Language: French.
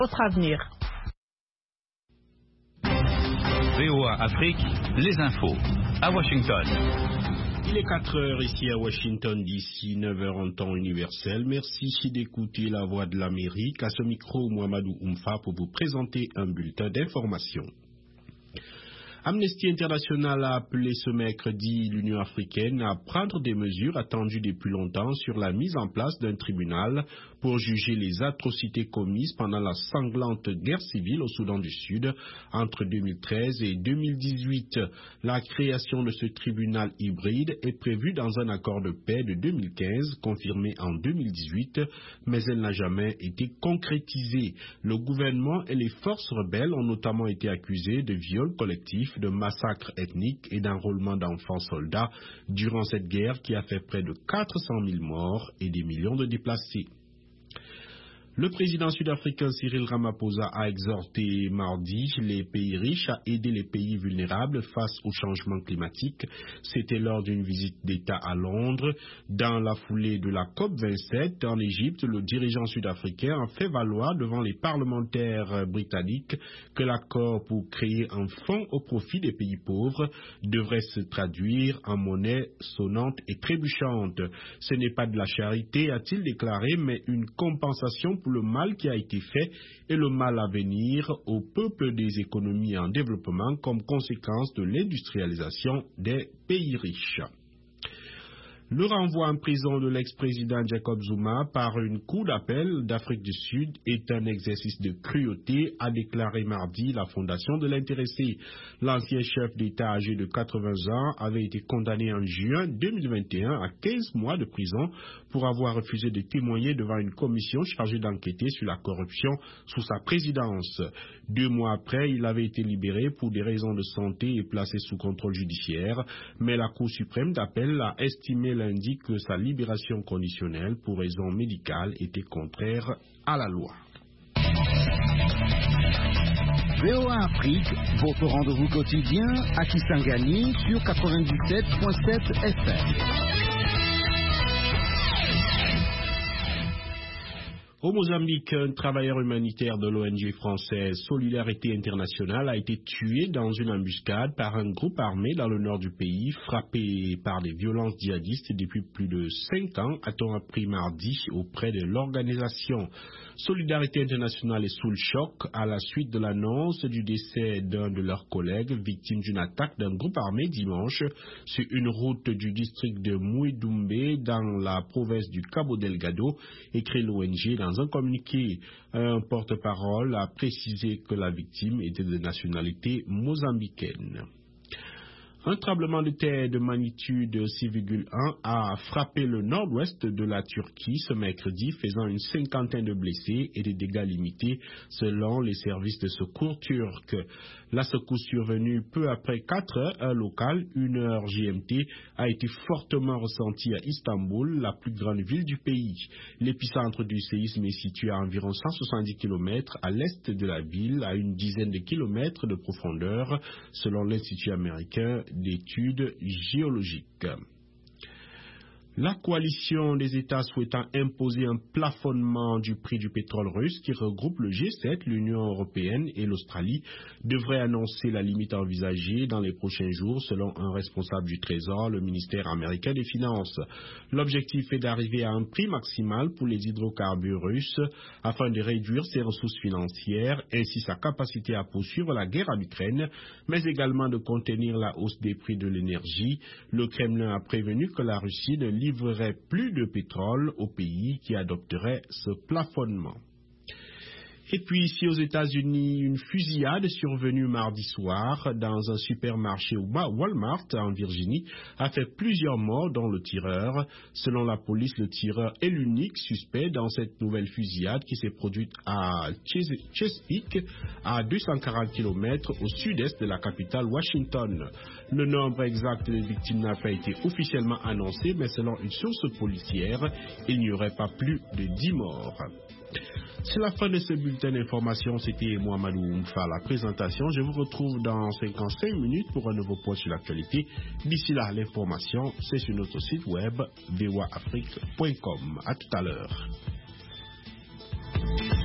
Votre avenir. VOA Afrique, les infos. À Washington. Il est 4 heures ici à Washington, d'ici 9 heures en temps universel. Merci d'écouter la voix de l'Amérique. À ce micro, Mohamedou Oumfa pour vous présenter un bulletin d'information. Amnesty International a appelé ce mercredi l'Union africaine à prendre des mesures attendues depuis longtemps sur la mise en place d'un tribunal pour juger les atrocités commises pendant la sanglante guerre civile au Soudan du Sud entre 2013 et 2018. La création de ce tribunal hybride est prévue dans un accord de paix de 2015 confirmé en 2018, mais elle n'a jamais été concrétisée. Le gouvernement et les forces rebelles ont notamment été accusés de viols collectifs, de massacres ethniques et d'enrôlement d'enfants soldats durant cette guerre qui a fait près de 400 000 morts et des millions de déplacés. Le président sud-africain Cyril Ramaphosa a exhorté mardi les pays riches à aider les pays vulnérables face au changement climatique. C'était lors d'une visite d'État à Londres. Dans la foulée de la COP27 en Égypte, le dirigeant sud-africain a fait valoir devant les parlementaires britanniques que l'accord pour créer un fonds au profit des pays pauvres devrait se traduire en monnaie sonnante et trébuchante. Ce n'est pas de la charité, a-t-il déclaré, mais une compensation pour le mal qui a été fait et le mal à venir au peuple des économies en développement comme conséquence de l'industrialisation des pays riches. Le renvoi en prison de l'ex-président Jacob Zuma par une cour d'appel d'Afrique du Sud est un exercice de cruauté, a déclaré mardi la fondation de l'intéressé. L'ancien chef d'État âgé de 80 ans avait été condamné en juin 2021 à 15 mois de prison pour avoir refusé de témoigner devant une commission chargée d'enquêter sur la corruption sous sa présidence. 2 mois après, il avait été libéré pour des raisons de santé et placé sous contrôle judiciaire, mais la Cour suprême d'appel a estimé lundi que sa libération conditionnelle pour raison médicale était contraire à la loi. VOA Afrique, votre rendez-vous quotidien à Kisangani sur 97.7 FM. Au Mozambique, un travailleur humanitaire de l'ONG française Solidarité Internationale a été tué dans une embuscade par un groupe armé dans le nord du pays, frappé par des violences djihadistes depuis plus de 5 ans, a-t-on appris mardi auprès de l'organisation. Solidarité Internationale est sous le choc à la suite de l'annonce du décès d'un de leurs collègues victime d'une attaque d'un groupe armé dimanche sur une route du district de Mouidoumbé dans la province du Cabo Delgado, écrit l'ONG dans un communiqué. Un porte-parole a précisé que la victime était de nationalité mozambicaine. Un tremblement de terre de magnitude 6,1 a frappé le nord-ouest de la Turquie ce mercredi, faisant une 50aine de blessés et des dégâts limités selon les services de secours turcs. La secousse survenue peu après 4 heures, heure locale, 1 heure GMT, a été fortement ressentie à Istanbul, la plus grande ville du pays. L'épicentre du séisme est situé à environ 170 km à l'est de la ville, à une dizaine de kilomètres de profondeur, selon l'Institut américain d'études géologiques. La coalition des États souhaitant imposer un plafonnement du prix du pétrole russe qui regroupe le G7, l'Union européenne et l'Australie devrait annoncer la limite envisagée dans les prochains jours selon un responsable du Trésor, le ministère américain des Finances. L'objectif est d'arriver à un prix maximal pour les hydrocarbures russes afin de réduire ses ressources financières ainsi sa capacité à poursuivre la guerre en Ukraine, mais également de contenir la hausse des prix de l'énergie. Le Kremlin a prévenu que la Russie ne livrerait plus de pétrole au pays qui adopterait ce plafonnement. Et puis ici aux États-Unis, une fusillade survenue mardi soir dans un supermarché Walmart en Virginie a fait plusieurs morts dont le tireur. Selon la police, le tireur est l'unique suspect dans cette nouvelle fusillade qui s'est produite à Chesapeake, à 240 km au sud-est de la capitale Washington. Le nombre exact des victimes n'a pas été officiellement annoncé, mais selon une source policière, il n'y aurait pas plus de 10 morts. C'est la fin de ce bulletin d'information. C'était Mohamedou Oumfa à la présentation. Je vous retrouve dans 55 minutes pour un nouveau point sur l'actualité. D'ici là, l'information, c'est sur notre site web voaafrique.com. À tout à l'heure.